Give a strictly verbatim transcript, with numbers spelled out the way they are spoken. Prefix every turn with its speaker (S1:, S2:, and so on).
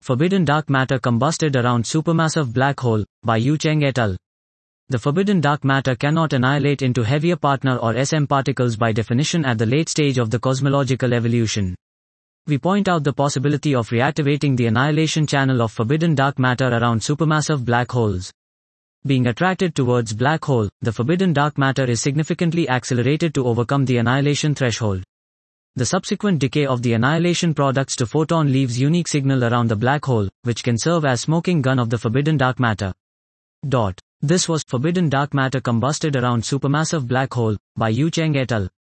S1: Forbidden Dark Matter Combusted Around Supermassive Black Hole, by Yu Cheng et al. The forbidden dark matter cannot annihilate into heavier partner or S M particles by definition at the late stage of the cosmological evolution. We point out the possibility of reactivating the annihilation channel of forbidden dark matter around supermassive black holes. Being attracted towards black hole, the forbidden dark matter is significantly accelerated to overcome the annihilation threshold. The subsequent decay of the annihilation products to photon leaves unique signal around the black hole, which can serve as smoking gun of the forbidden dark matter. Dot. This was Forbidden Dark Matter Combusted Around Supermassive Black Hole, by Yu Cheng et al.